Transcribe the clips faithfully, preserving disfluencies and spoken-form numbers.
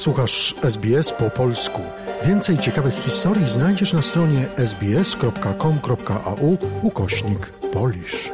Słuchasz S B S po polsku. Więcej ciekawych historii znajdziesz na stronie sbs.com.au ukośnik Polish.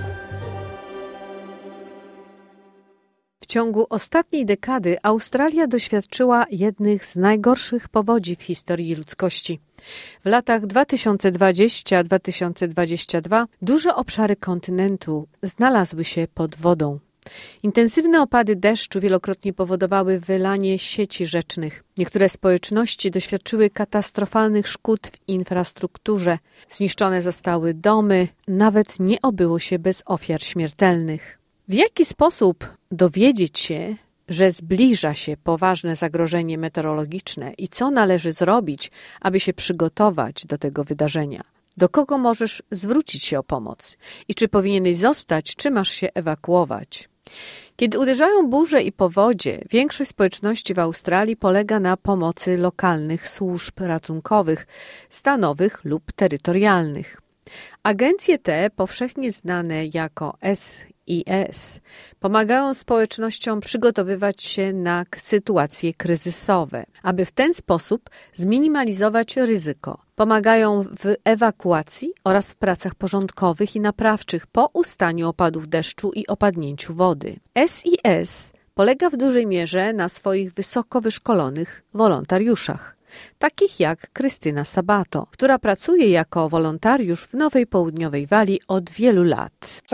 W ciągu ostatniej dekady Australia doświadczyła jednych z najgorszych powodzi w historii ludzkości. W latach dwa tysiące dwudziestym do dwa tysiące dwudziestego drugiego duże obszary kontynentu znalazły się pod wodą. Intensywne opady deszczu wielokrotnie powodowały wylanie sieci rzecznych. Niektóre społeczności doświadczyły katastrofalnych szkód w infrastrukturze. Zniszczone zostały domy, nawet nie obyło się bez ofiar śmiertelnych. W jaki sposób dowiedzieć się, że zbliża się poważne zagrożenie meteorologiczne i co należy zrobić, aby się przygotować do tego wydarzenia? Do kogo możesz zwrócić się o pomoc? I czy powinieneś zostać, czy masz się ewakuować? Kiedy uderzają burze i powodzie, większość społeczności w Australii polega na pomocy lokalnych służb ratunkowych, stanowych lub terytorialnych. Agencje te, powszechnie znane jako S I S, pomagają społecznościom przygotowywać się na sytuacje kryzysowe, aby w ten sposób zminimalizować ryzyko. Pomagają w ewakuacji oraz w pracach porządkowych i naprawczych po ustaniu opadów deszczu i opadnięciu wody. S I S polega w dużej mierze na swoich wysoko wyszkolonych wolontariuszach, takich jak Krystyna Sabato, która pracuje jako wolontariusz w Nowej Południowej Walii od wielu lat.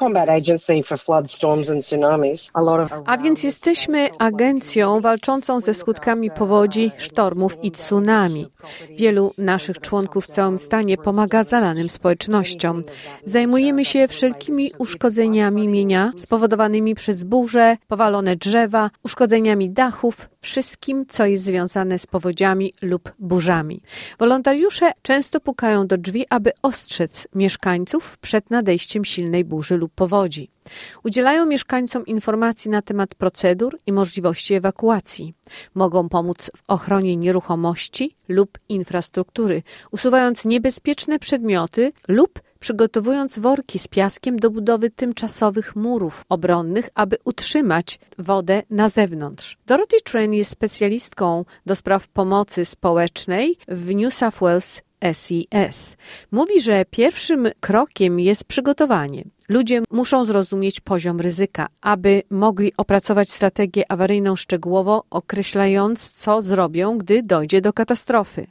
A więc jesteśmy agencją walczącą ze skutkami powodzi, sztormów i tsunami. Wielu naszych członków w całym stanie pomaga zalanym społecznościom. Zajmujemy się wszelkimi uszkodzeniami mienia spowodowanymi przez burze, powalone drzewa, uszkodzeniami dachów, wszystkim, co jest związane z powodziami lub burzami. Wolontariusze często pukają do drzwi, aby ostrzec mieszkańców przed nadejściem silnej burzy lub powodzi. Udzielają mieszkańcom informacji na temat procedur i możliwości ewakuacji. Mogą pomóc w ochronie nieruchomości lub infrastruktury, usuwając niebezpieczne przedmioty lub przygotowując worki z piaskiem do budowy tymczasowych murów obronnych, aby utrzymać wodę na zewnątrz. Dorothy Tran jest specjalistką do spraw pomocy społecznej w New South Wales S I S. Mówi, że pierwszym krokiem jest przygotowanie. Ludzie muszą zrozumieć poziom ryzyka, aby mogli opracować strategię awaryjną szczegółowo, określając, co zrobią, gdy dojdzie do katastrofy.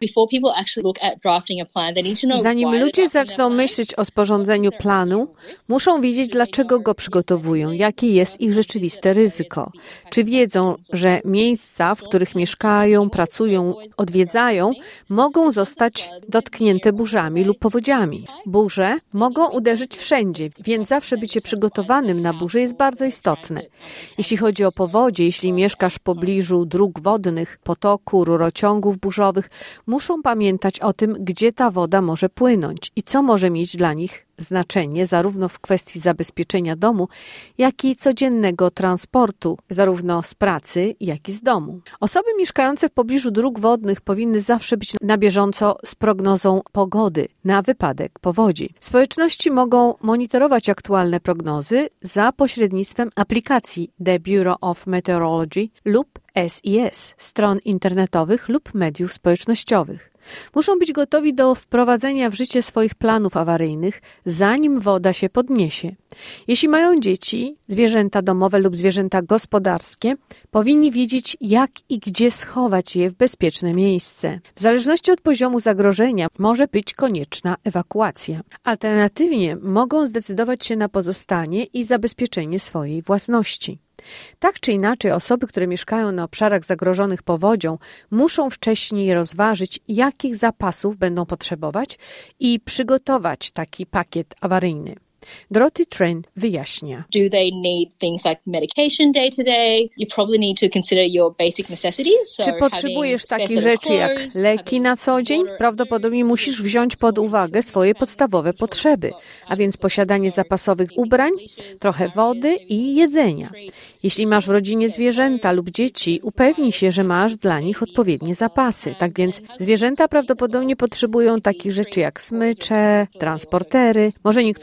Zanim ludzie zaczną myśleć o sporządzeniu planu, muszą wiedzieć, dlaczego go przygotowują, jakie jest ich rzeczywiste ryzyko. Czy wiedzą, że miejsca, w których mieszkają, pracują, odwiedzają, mogą zostać dotknięte burzami lub powodziami. Burze mogą uderzyć wszędzie, więc zawsze bycie przygotowanym na burzę jest bardzo istotne. Jeśli chodzi o powodzie, jeśli mieszkasz w pobliżu dróg wodnych, potoku, rurociągów burzowych, muszą pamiętać o tym, gdzie ta woda może płynąć i co może mieć dla nich znaczenie zarówno w kwestii zabezpieczenia domu, jak i codziennego transportu, zarówno z pracy, jak i z domu. Osoby mieszkające w pobliżu dróg wodnych powinny zawsze być na bieżąco z prognozą pogody na wypadek powodzi. Społeczności mogą monitorować aktualne prognozy za pośrednictwem aplikacji The Bureau of Meteorology lub S I S, stron internetowych lub mediów społecznościowych. Muszą być gotowi do wprowadzenia w życie swoich planów awaryjnych, zanim woda się podniesie. Jeśli mają dzieci, zwierzęta domowe lub zwierzęta gospodarskie, powinni wiedzieć, jak i gdzie schować je w bezpieczne miejsce. W zależności od poziomu zagrożenia może być konieczna ewakuacja. Alternatywnie mogą zdecydować się na pozostanie i zabezpieczenie swojej własności. Tak czy inaczej, osoby, które mieszkają na obszarach zagrożonych powodzią, muszą wcześniej rozważyć, jakich zapasów będą potrzebować i przygotować taki pakiet awaryjny. Dorothy Tran wyjaśnia. Do they need things like medication day to day? You probably need to consider your basic necessities. Czy potrzebujesz takich rzeczy jak leki na co dzień? Prawdopodobnie musisz wziąć pod uwagę swoje podstawowe potrzeby, a więc posiadanie zapasowych ubrań, trochę wody i jedzenia. Jeśli masz w rodzinie zwierzęta lub dzieci, upewnij się, że masz dla nich odpowiednie zapasy. Tak więc zwierzęta prawdopodobnie potrzebują takich rzeczy jak smycze, transportery, może niektóre z ich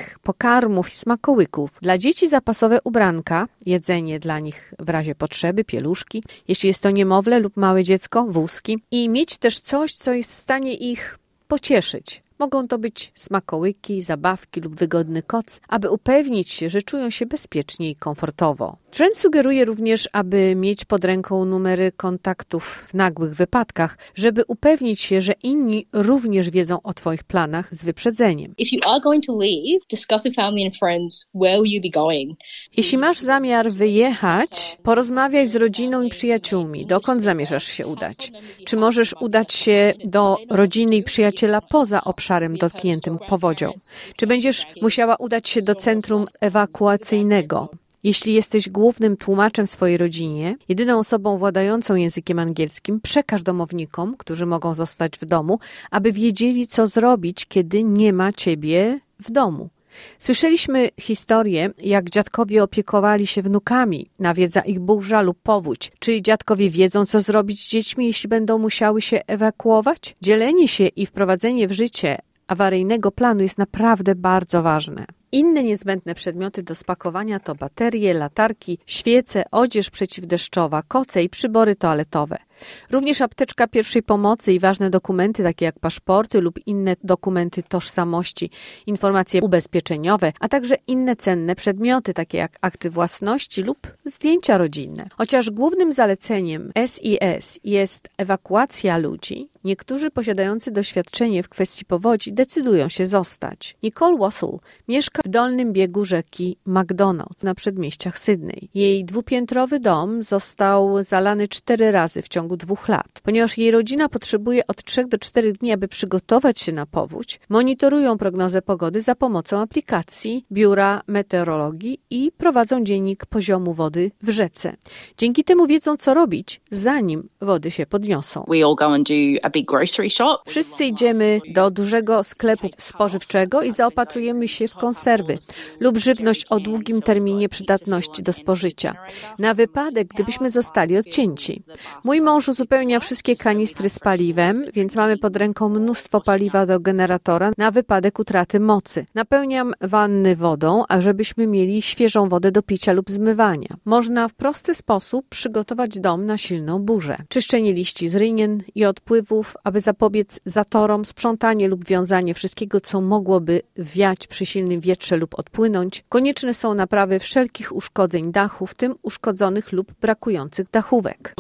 różnych pokarmów i smakołyków. Dla dzieci zapasowe ubranka, jedzenie dla nich w razie potrzeby, pieluszki, jeśli jest to niemowlę lub małe dziecko, wózki i mieć też coś, co jest w stanie ich pocieszyć. Mogą to być smakołyki, zabawki lub wygodny koc, aby upewnić się, że czują się bezpiecznie i komfortowo. Trend sugeruje również, aby mieć pod ręką numery kontaktów w nagłych wypadkach, żeby upewnić się, że inni również wiedzą o Twoich planach z wyprzedzeniem. If you are going to leave, discuss with family and friends where will you be going. Jeśli masz zamiar wyjechać, porozmawiaj z rodziną i przyjaciółmi. Dokąd zamierzasz się udać? Czy możesz udać się do rodziny i przyjaciela poza obszarem dotkniętym powodzią? Czy będziesz musiała udać się do centrum ewakuacyjnego? Jeśli jesteś głównym tłumaczem w swojej rodzinie, jedyną osobą władającą językiem angielskim, przekaż domownikom, którzy mogą zostać w domu, aby wiedzieli, co zrobić, kiedy nie ma ciebie w domu. Słyszeliśmy historię, jak dziadkowie opiekowali się wnukami, nawiedza ich burza lub powódź. Czy dziadkowie wiedzą, co zrobić z dziećmi, jeśli będą musiały się ewakuować? Dzielenie się i wprowadzenie w życie awaryjnego planu jest naprawdę bardzo ważne. Inne niezbędne przedmioty do spakowania to baterie, latarki, świece, odzież przeciwdeszczowa, koce i przybory toaletowe. Również apteczka pierwszej pomocy i ważne dokumenty, takie jak paszporty lub inne dokumenty tożsamości, informacje ubezpieczeniowe, a także inne cenne przedmioty, takie jak akty własności lub zdjęcia rodzinne. Chociaż głównym zaleceniem S I S jest ewakuacja ludzi, niektórzy posiadający doświadczenie w kwestii powodzi decydują się zostać. Nicole Wassell mieszka w dolnym biegu rzeki McDonald na przedmieściach Sydney. Jej dwupiętrowy dom został zalany cztery razy w ciągu dwóch lat. Ponieważ jej rodzina potrzebuje od trzech do czterech dni, aby przygotować się na powódź, monitorują prognozę pogody za pomocą aplikacji Biura Meteorologii i prowadzą dziennik poziomu wody w rzece. Dzięki temu wiedzą, co robić, zanim wody się podniosą. We all go and do a big grocery shop. Wszyscy idziemy do dużego sklepu spożywczego i zaopatrujemy się w konserwy lub żywność o długim terminie przydatności do spożycia, na wypadek, gdybyśmy zostali odcięci. Mój mąż uzupełnia wszystkie kanistry z paliwem, więc mamy pod ręką mnóstwo paliwa do generatora na wypadek utraty mocy. Napełniam wanny wodą, ażebyśmy mieli świeżą wodę do picia lub zmywania. Można w prosty sposób przygotować dom na silną burzę. Czyszczenie liści z rynien i odpływów, aby zapobiec zatorom, sprzątanie lub wiązanie wszystkiego, co mogłoby wiać przy silnym wietrze lub odpłynąć. Konieczne są naprawy wszelkich uszkodzeń dachu, w tym uszkodzonych lub brakujących dachówek.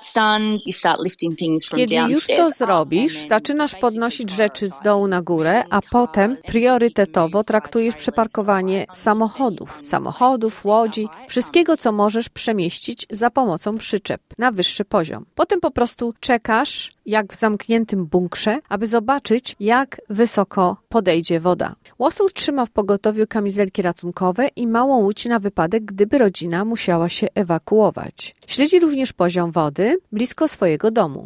Kiedy już to zrobisz, zaczynasz podnosić rzeczy z dołu na górę, a potem priorytetowo traktujesz przeparkowanie samochodów, samochodów, łodzi, wszystkiego, co możesz przemieścić za pomocą przyczep na wyższy poziom. Potem po prostu czekasz, jak w zamkniętym bunkrze, aby zobaczyć, jak wysoko podejdzie woda. Wassell trzyma w pogotowiu kamizelki ratunkowe i małą łódź na wypadek, gdyby rodzina musiała się ewakuować. Śledzi również poziom wody blisko swojego domu.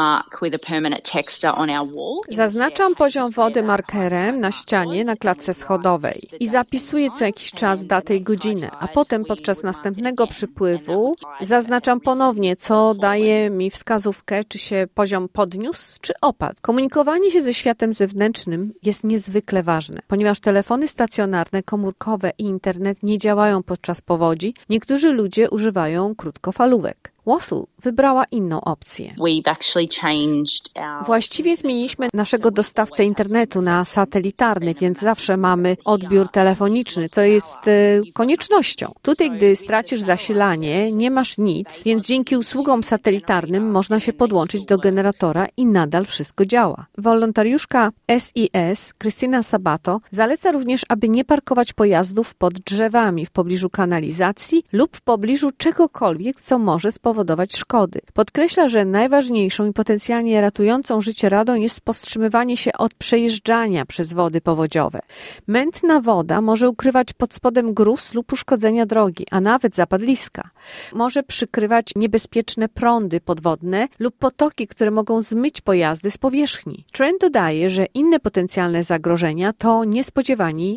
Zaznaczam poziom wody markerem na ścianie na klatce schodowej i zapisuję co jakiś czas datę i godzinę, a potem podczas następnego przypływu zaznaczam ponownie, co daje mi wskazówkę, czy się poziom podniósł, czy opadł. Komunikowanie się ze światem zewnętrznym jest niezwykle ważne. Ponieważ telefony stacjonarne, komórkowe i internet nie działają podczas powodzi, niektórzy ludzie używają krótkofalówek. Wassell wybrała inną opcję. Właściwie zmieniliśmy naszego dostawcę internetu na satelitarny, więc zawsze mamy odbiór telefoniczny, co jest e, koniecznością. Tutaj, gdy stracisz zasilanie, nie masz nic, więc dzięki usługom satelitarnym można się podłączyć do generatora i nadal wszystko działa. Wolontariuszka S I S, Krystyna Sabato, zaleca również, aby nie parkować pojazdów pod drzewami w pobliżu kanalizacji lub w pobliżu czegokolwiek, co może spowodować powodować szkody. Podkreśla, że najważniejszą i potencjalnie ratującą życie radą jest powstrzymywanie się od przejeżdżania przez wody powodziowe. Mętna woda może ukrywać pod spodem gruz lub uszkodzenia drogi, a nawet zapadliska. Może przykrywać niebezpieczne prądy podwodne lub potoki, które mogą zmyć pojazdy z powierzchni. Trent dodaje, że inne potencjalne zagrożenia to niespodziewani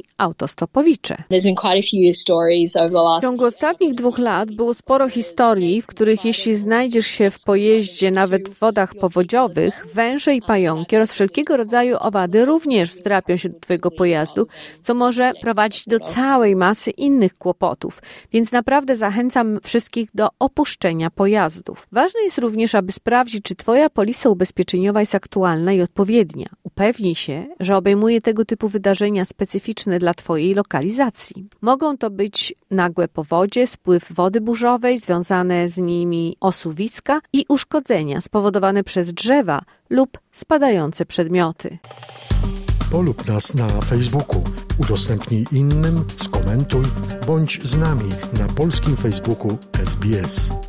autostopowicze. W ciągu ostatnich dwóch lat było sporo historii, w których jeśli znajdziesz się w pojeździe nawet w wodach powodziowych, węże i pająki oraz wszelkiego rodzaju owady również wdrapią się do twojego pojazdu, co może prowadzić do całej masy innych kłopotów. Więc naprawdę zachęcam wszystkich do opuszczenia pojazdów. Ważne jest również, aby sprawdzić, czy twoja polisa ubezpieczeniowa jest aktualna i odpowiednia. Upewnij się, że obejmuje tego typu wydarzenia specyficzne dla twojej lokalizacji. Mogą to być nagłe powodzie, spływ wody burzowej, związane z nimi osuwiska i uszkodzenia spowodowane przez drzewa lub spadające przedmioty. Polub nas na Facebooku, udostępnij innym, skomentuj, bądź z nami na polskim Facebooku S B S.